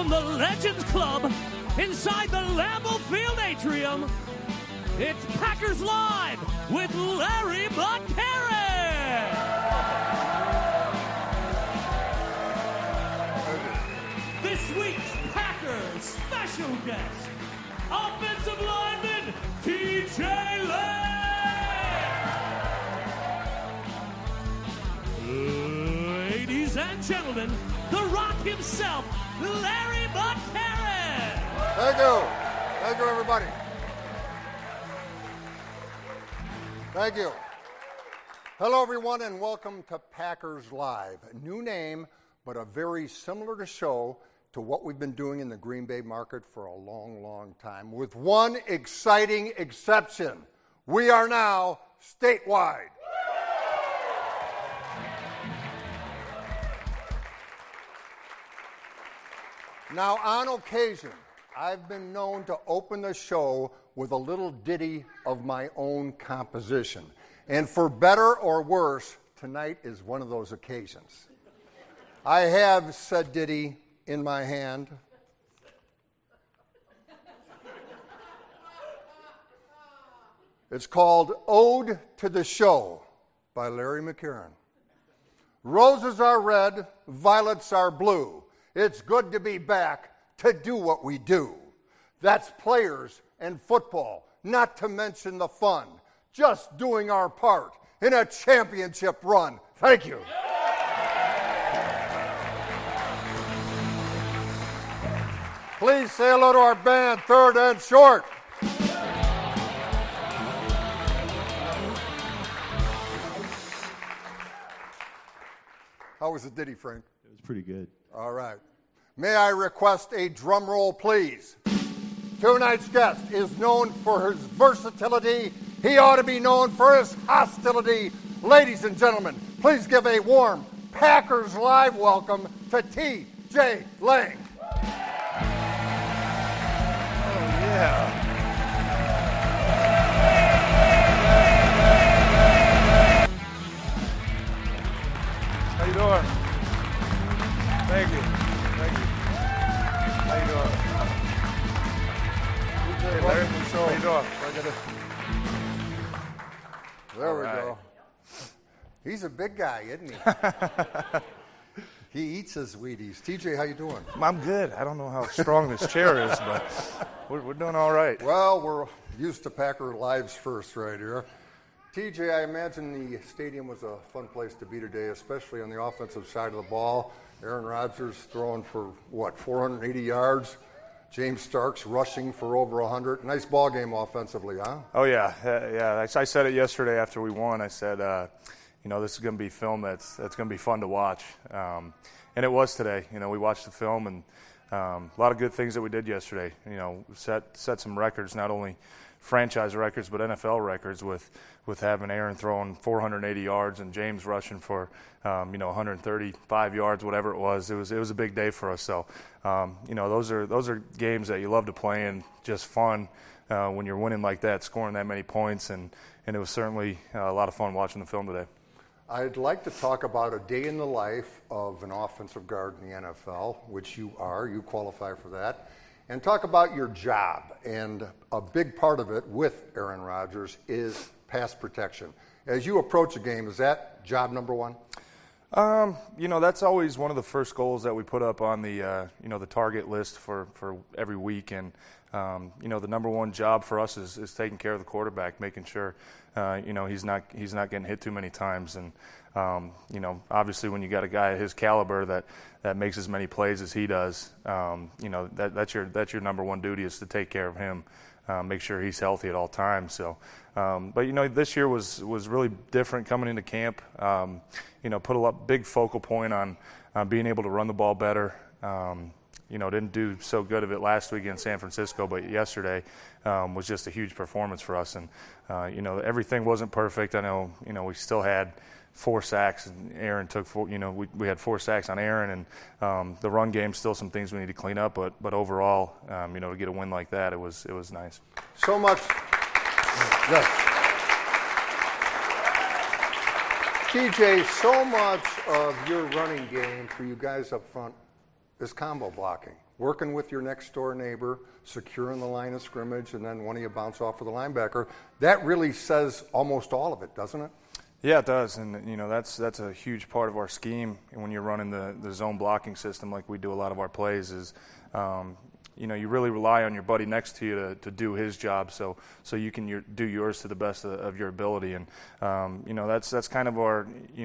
from the Legends Club inside the Lambeau Field atrium, it's Packers Live with Larry Buttkerrick. This week's Packers special guest, offensive lineman TJ Lang. Ladies and gentlemen, the Rock himself, Larry Buttkerrick. Thank you. Thank you, everybody. Thank you. Hello, everyone, and welcome to Packers Live. A new name, but a very similar show to what we've been doing in the Green Bay market for a long, long time, with one exciting exception. We are now statewide. Now, on occasion, I've been known to open the show with a little ditty of my own composition. And for better or worse, tonight is one of those occasions. I have said ditty in my hand. It's called Ode to the Show by Larry McCarron. Roses are red, violets are blue. It's good to be back to do what we do. That's players and football, not to mention the fun. Just doing our part in a championship run. Thank you. Please say hello to our band, Third and Short. How was the ditty, Frank? It was pretty good. All right. May I request a drum roll, please? Tonight's guest is known for his versatility. He ought to be known for his hostility. Ladies and gentlemen, please give a warm Packers Live welcome to TJ Lang. Oh, yeah. How you doing? Thank you. Thank you. How you doing? Hey, Larry. How you doing? There we go. He's a big guy, isn't he? He eats his Wheaties. TJ, how you doing? I'm good. I don't know how strong this chair is, but we're doing all right. Well, we're used to Packer Lives first right here. TJ, I imagine the stadium was a fun place to be today, especially on the offensive side of the ball. Aaron Rodgers throwing for, 480 yards? James Starks rushing for over 100. Nice ball game offensively, huh? Oh, yeah. Yeah. I said it yesterday after we won. I said, this is going to be film that's going to be fun to watch. And it was today. We watched the film, and a lot of good things that we did yesterday. Set some records, not only franchise records, but NFL records with having Aaron throwing 480 yards and James rushing for 135 yards, whatever it was. It was a big day for us. So those are games that you love to play and just fun when you're winning like that, scoring that many points, and it was certainly a lot of fun watching the film today. I'd like to talk about a day in the life of an offensive guard in the NFL, which you are. You qualify for that. And talk about your job. And a big part of it with Aaron Rodgers is pass protection. As you approach a game, is that job number one? That's always one of the first goals that we put up on the target list for every week. And, the number one job for us is taking care of the quarterback, making sure, he's not getting hit too many times. And, obviously when you got a guy at his caliber that makes as many plays as he does, that's your number one duty, is to take care of him, make sure he's healthy at all times. So, but this year was really different coming into camp. Put a big focal point on being able to run the ball better. Didn't do so good of it last week in San Francisco, but yesterday was just a huge performance for us. And everything wasn't perfect. I know we still had 4 sacks, and Aaron took 4. We had 4 sacks on Aaron, and the run game still some things we need to clean up. But overall, to get a win like that, it was nice. So much. Yes. TJ, so much of your running game for you guys up front is combo blocking. working with your next door neighbor, securing the line of scrimmage, and then one of you bounce off of the linebacker. That really says almost all of it, doesn't it? Yeah, it does, and that's a huge part of our scheme. And when you're running the zone blocking system like we do a lot of our plays, is you really rely on your buddy next to you to do his job, so you can do yours to the best of your ability. And that's kind of our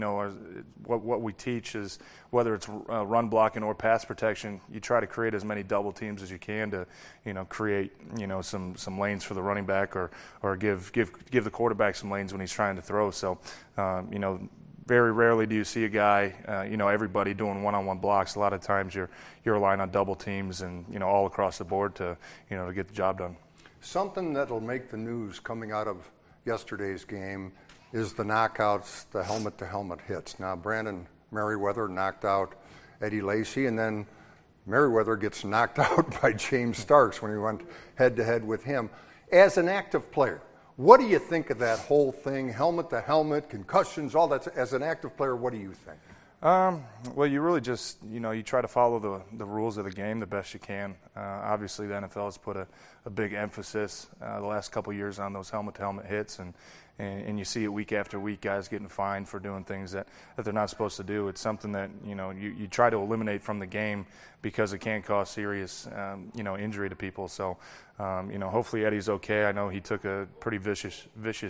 what we teach is, whether it's run blocking or pass protection, you try to create as many double teams as you can to create some lanes for the running back, or give the quarterback some lanes when he's trying to throw. So very rarely do you see a guy, everybody doing one-on-one blocks. A lot of times you're relying on double teams and all across the board to get the job done. Something that'll make the news coming out of yesterday's game is the knockouts, the helmet-to-helmet hits. Now, Brandon Merriweather knocked out Eddie Lacy, and then Merriweather gets knocked out by James Starks when he went head-to-head with him. As an active player, what do you think of that whole thing, helmet-to-helmet, concussions, all that? As an active player, what do you think? Well, you really just, you try to follow the rules of the game the best you can. Obviously, the NFL has put a big emphasis the last couple of years on those helmet-to-helmet hits, and you see it week after week, guys getting fined for doing things that they're not supposed to do. It's something that, you try to eliminate from the game because it can cause serious, injury to people. So, hopefully Eddie's okay. I know he took a pretty vicious,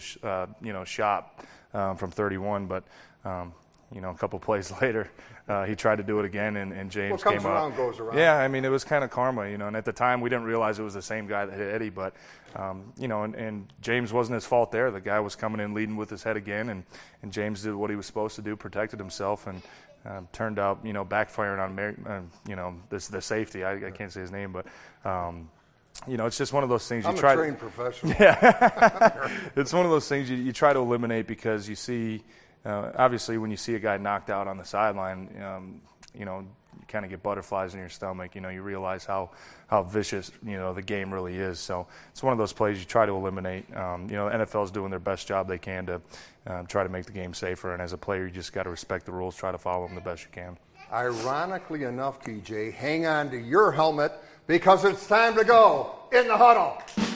shot from 31, but a couple plays later, he tried to do it again, and James came up. What comes around goes around. Yeah, I mean, it was kind of karma, and at the time we didn't realize it was the same guy that hit Eddie, but, and James wasn't his fault there. The guy was coming in leading with his head again, and James did what he was supposed to do, protected himself, and turned out, backfiring on, the safety. I can't say his name, but, it's just one of those things I'm a trained professional. Yeah. It's one of those things you try to eliminate because you see, obviously, when you see a guy knocked out on the sideline, you kind of get butterflies in your stomach. You realize how vicious, the game really is. So it's one of those plays you try to eliminate. The NFL is doing their best job they can to try to make the game safer. And as a player, you just got to respect the rules, try to follow them the best you can. Ironically enough, TJ, hang on to your helmet because it's time to go in the huddle.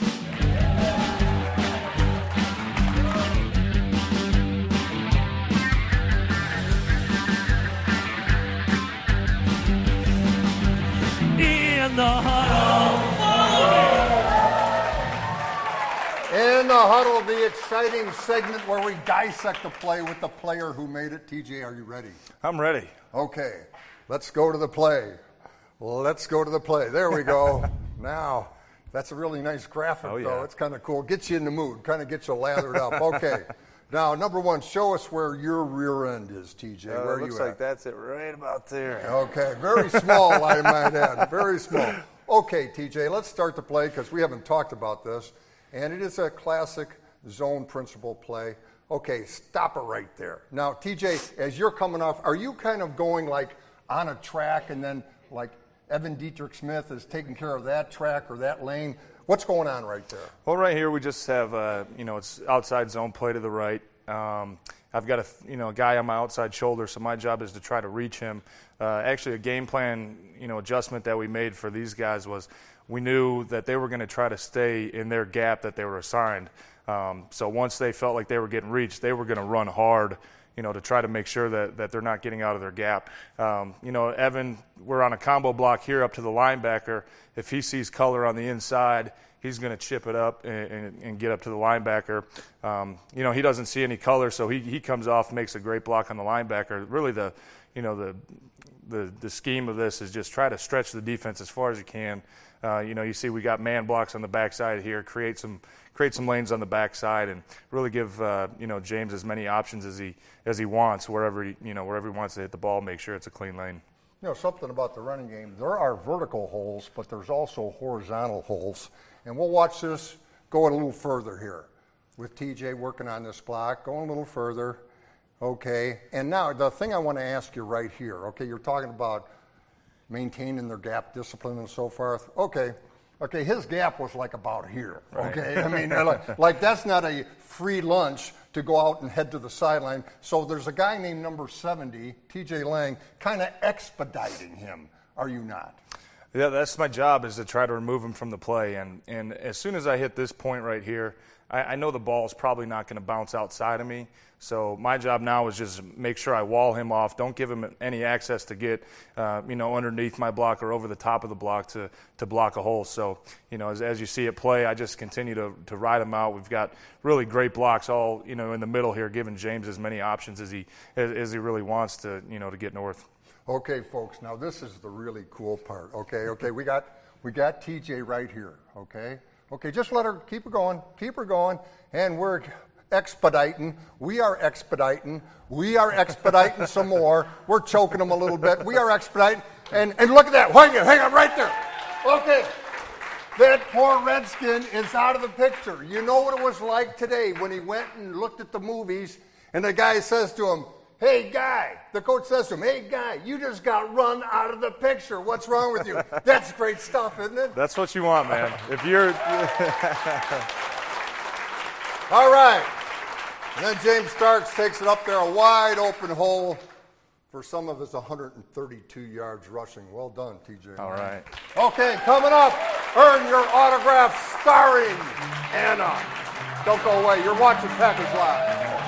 In the huddle. In the huddle, the exciting segment where we dissect the play with the player who made it. TJ, are you ready? I'm ready. Okay, let's go to the play. Let's go to the play. There we go. Now, that's a really nice graphic, though. It's kind of cool. Gets you in the mood, kind of gets you lathered up. Okay. Now, number one, show us where your rear end is, TJ. Where are you at? Looks like that's it right about there. Okay, very small, I might add. Very small. Okay, TJ, let's start the play because we haven't talked about this. And it is a classic zone principle play. Okay, stop it right there. Now, TJ, as you're coming off, are you kind of going like on a track and then like Evan Dietrich Smith is taking care of that track or that lane? What's going on right there? Well, right here we just have, it's outside zone play to the right. I've got a guy on my outside shoulder, so my job is to try to reach him. Actually, a game plan, adjustment that we made for these guys was we knew that they were going to try to stay in their gap that they were assigned. So once they felt like they were getting reached, they were going to run hard, to try to make sure that they're not getting out of their gap. Evan, we're on a combo block here up to the linebacker. If he sees color on the inside, he's going to chip it up and get up to the linebacker. He doesn't see any color, so he comes off, makes a great block on the linebacker. Really, the scheme of this is just try to stretch the defense as far as you can. You see we got man blocks on the backside here, create some lanes on the backside, and really give James as many options as he wants wherever he wants to hit the ball. Make sure it's a clean lane. Something about the running game. There are vertical holes, but there's also horizontal holes, and we'll watch this go a little further here with TJ working on this block, going a little further. Okay, and now the thing I want to ask you right here. Okay, you're talking about maintaining their gap discipline and so forth. Okay, his gap was like about here. Okay, I mean, like that's not a free lunch to go out and head to the sideline. So there's a guy named number 70, TJ Lang, kind of expediting him. Are you not? Yeah, that's my job, is to try to remove him from the play. And as soon as I hit this point right here, I know the ball is probably not going to bounce outside of me. So my job now is just make sure I wall him off. Don't give him any access to get, underneath my block or over the top of the block to block a hole. So, as you see it play, I just continue to ride him out. We've got really great blocks all, in the middle here, giving James as many options as he really wants to get north. Okay, folks, now this is the really cool part. Okay, we got TJ right here, okay? Okay, just let her keep her going, and we're expediting. We are expediting some more. We're choking them a little bit. We are expediting, and look at that. Hang on right there. Okay, that poor Redskin is out of the picture. You know what it was like today when he went and looked at the movies, and the guy says to him, "Hey, guy," the coach says to him, "Hey, guy, you just got run out of the picture. What's wrong with you?" That's great stuff, isn't it? That's what you want, man. If you're... All right. And then James Starks takes it up there, a wide open hole for some of his 132 yards rushing. Well done, TJ. All right. Okay, coming up, earn your autograph starring Anna. Don't go away. You're watching Packers Live.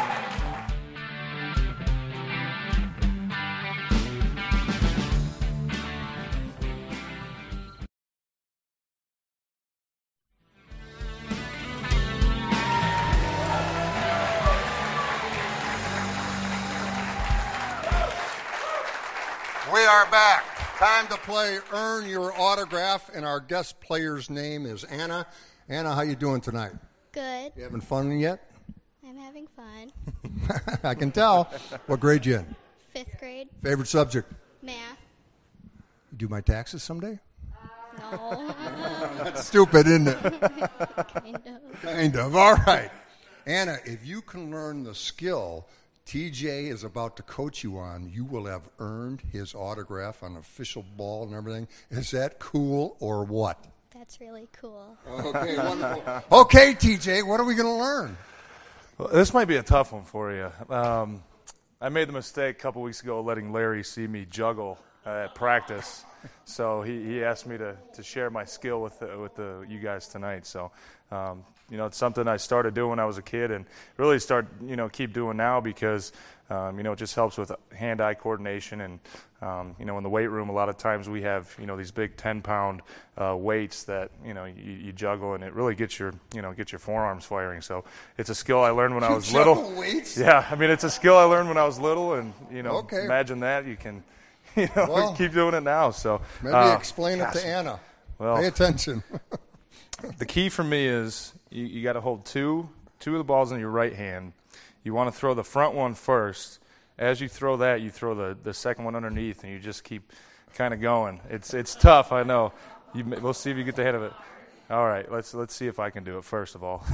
We are back. Time to play Earn Your Autograph, and our guest player's name is Anna. Anna, how you doing tonight? Good. You having fun yet? I'm having fun. I can tell. What grade you in? 5th grade. Favorite subject? Math. You do my taxes someday? No. That's stupid, isn't it? Kind of. Kind of. All right. Anna, if you can learn the skill TJ is about to coach you on, you will have earned his autograph on official ball and everything. Is that cool or what? That's really cool. Okay, wonderful. Okay, TJ, what are we going to learn? Well, this might be a tough one for you. I made the mistake a couple weeks ago letting Larry see me juggle at practice. So he asked me to share my skill with you guys tonight. So, it's something I started doing when I was a kid and really keep doing now because, it just helps with hand-eye coordination. And, in the weight room, a lot of times we have, these big 10-pound weights that, you juggle, and it really gets your forearms firing. So it's a skill I learned when I was little. Juggle weights? Yeah, it's a skill I learned when I was little, and, Okay. Imagine that. You can... keep doing it now. So maybe explain it to Anna. Well, pay attention. The key for me is you got to hold two of the balls in your right hand. You want to throw the front one first. As you throw that, you throw the second one underneath, and you just keep kind of going. It's tough, I know. We'll see if you get the head of it. All right, let's see if I can do it first of all.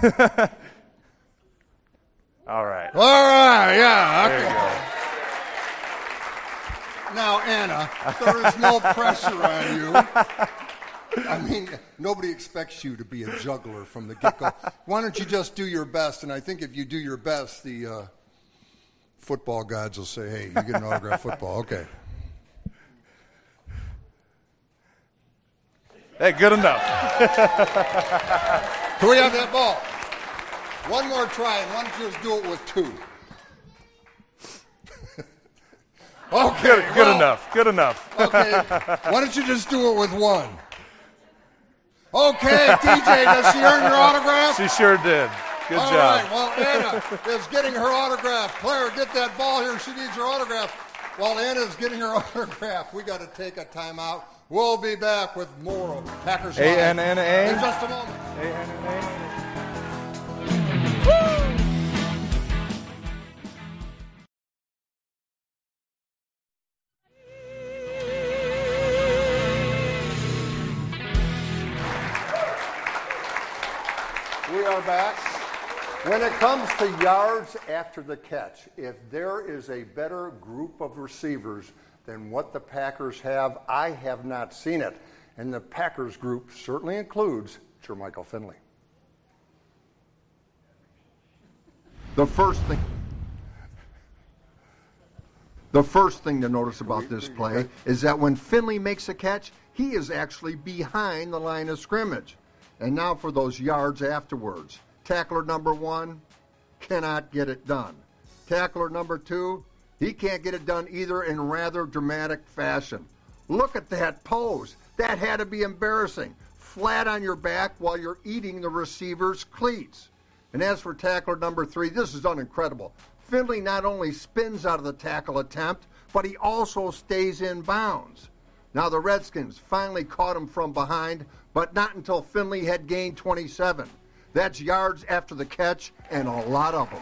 All right. All right, yeah. There you go. Now, Anna, there is no pressure on you. Nobody expects you to be a juggler from the get-go. Why don't you just do your best? And I think if you do your best, the football gods will say, hey, you get an autograph football. Okay. Hey, good enough. Can we have that ball? One more try, and why don't you just do it with two? Okay, Good enough. Okay, why don't you just do it with one? Okay, TJ, does she earn your autograph? She sure did. Good All job. right, well, Anna is getting her autograph. Claire, get that ball here. She needs her autograph. While Anna's getting her autograph, we got to take a timeout. We'll be back with more of Packers Live A-N-N-A? in just a moment. A-N-N-A? We are back. When it comes to yards after the catch, if there is a better group of receivers than what the Packers have, I have not seen it. And the Packers group certainly includes Jermichael Finley. The first thing to notice about this play is that when Finley makes a catch, He is actually behind the line of scrimmage. And now for those yards afterwards. Tackler number 1 cannot get it done. Tackler number 2, he can't get it done either in rather dramatic fashion. Look at that pose. That had to be embarrassing. Flat on your back while you're eating the receiver's cleats. And as for tackler number 3, this is incredible. Finley not only spins out of the tackle attempt, but he also stays in bounds. Now the Redskins finally caught him from behind, but not until Finley had gained 27. That's yards after the catch, and a lot of them.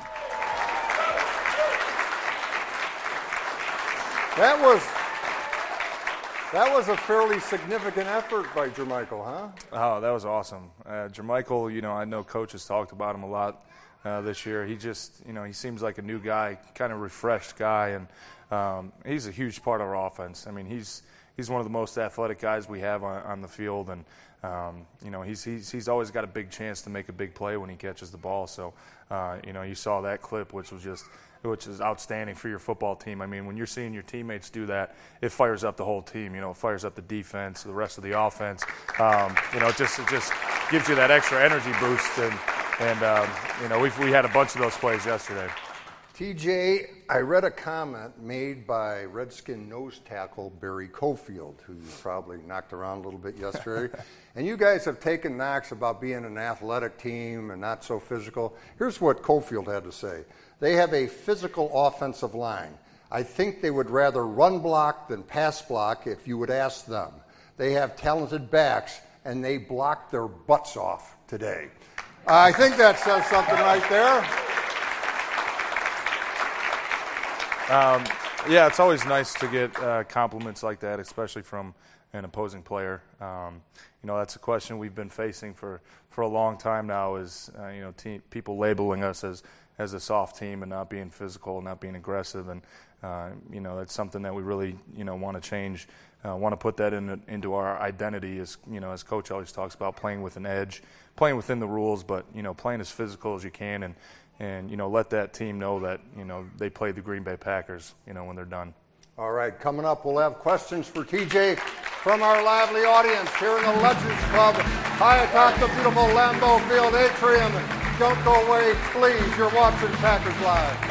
That was a fairly significant effort by Jermichael, huh? Oh, that was awesome. Jermichael, I know Coach has talked about him a lot this year. He just, he seems like a new guy, kind of refreshed guy, and he's a huge part of our offense. I mean, he's one of the most athletic guys we have on the field, and he's always got a big chance to make a big play when he catches the ball. So, you saw that clip, which is outstanding for your football team. I mean, when you're seeing your teammates do that, it fires up the whole team. It fires up the defense, the rest of the offense. It just gives you that extra energy boost. And we had a bunch of those plays yesterday. TJ, I read a comment made by Redskin nose tackle Barry Cofield, who you probably knocked around a little bit yesterday. And you guys have taken knocks about being an athletic team and not so physical. Here's what Cofield had to say. They have a physical offensive line. I think they would rather run block than pass block if you would ask them. They have talented backs, and they blocked their butts off today. I think that says something right there. Yeah, it's always nice to get compliments like that, especially from an opposing player. That's a question we've been facing for a long time now is, people labeling us as a soft team and not being physical, not being aggressive. And, that's something that we really, want to change, want to put that into our identity as Coach always talks about, playing with an edge, playing within the rules, but, playing as physical as you can and let that team know that, they played the Green Bay Packers, when they're done. All right, coming up, we'll have questions for TJ from our lively audience here in the Legends Club, high atop the beautiful Lambeau Field atrium. Don't go away, please. You're watching Packers Live.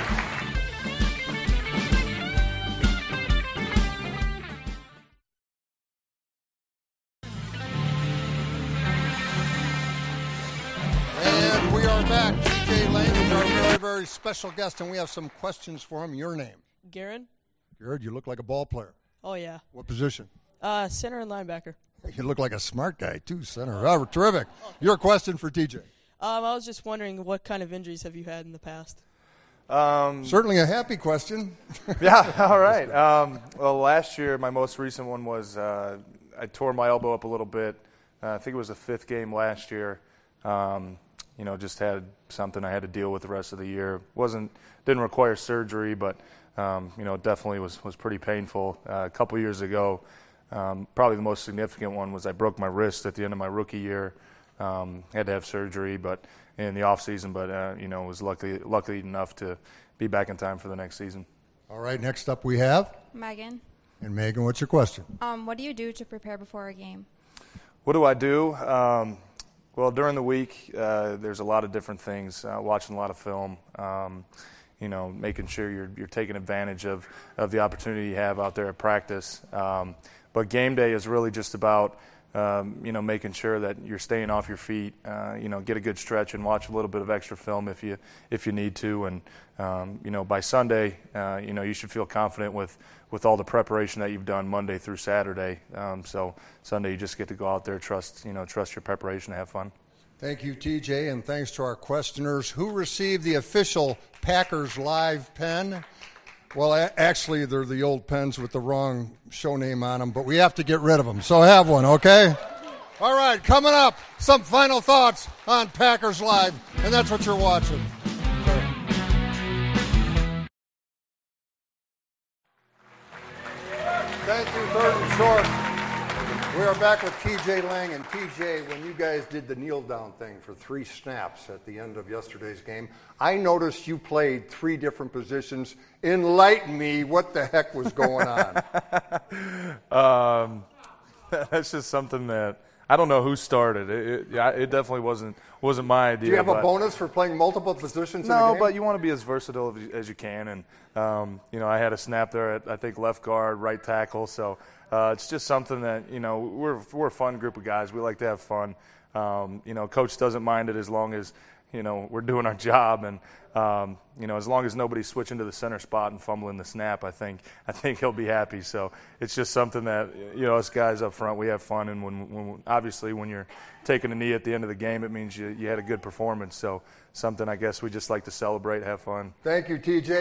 And we are back. TJ Lang is our very, very special guest, and we have some questions for him. Your name? Garen. Jared, you look like a ball player. Oh, yeah. What position? Center and linebacker. You look like a smart guy, too, center. Oh, terrific. Your question for TJ. I was just wondering, what kind of injuries have you had in the past? Certainly a happy question. Yeah, all right. Well, last year, my most recent one was I tore my elbow up a little bit. I think it was the 5th game last year. Just had something I had to deal with the rest of the year. Didn't require surgery, but definitely was pretty painful. A couple years ago, probably the most significant one was I broke my wrist at the end of my rookie year. Had to have surgery, but in the off season, but was lucky enough to be back in time for the next season. All right, next up we have Megan. And Megan, what's your question? What do you do to prepare before a game? What do I do? Well, during the week, there's a lot of different things. Watching a lot of film. Making sure you're taking advantage of the opportunity you have out there at practice. But game day is really just about making sure that you're staying off your feet. Get a good stretch and watch a little bit of extra film if you need to. And by Sunday, you should feel confident with all the preparation that you've done Monday through Saturday. So Sunday, you just get to go out there, trust your preparation, and have fun. Thank you, TJ, and thanks to our questioners who received the official Packers Live pen. Well, actually, they're the old pens with the wrong show name on them, but we have to get rid of them, so have one, okay? All right, coming up, some final thoughts on Packers Live, and that's what you're watching. Thank you, Third and Short. We are back with TJ Lang. And TJ, when you guys did the kneel-down thing for 3 snaps at the end of yesterday's game, I noticed you played 3 different positions. Enlighten me what the heck was going on. That's just something that I don't know who started. It definitely wasn't my idea. Do you have a but- bonus for playing multiple positions in the No, game? but you want to be as versatile as you can. And, I had a snap there at, I think, left guard, right tackle. So it's just something that, we're a fun group of guys. We like to have fun. Coach doesn't mind it as long as, we're doing our job. And, as long as nobody's switching to the center spot and fumbling the snap, I think he'll be happy. So it's just something that, us guys up front, we have fun. And when obviously when you're taking a knee at the end of the game, it means you had a good performance. So something I guess we just like to celebrate, have fun. Thank you, TJ.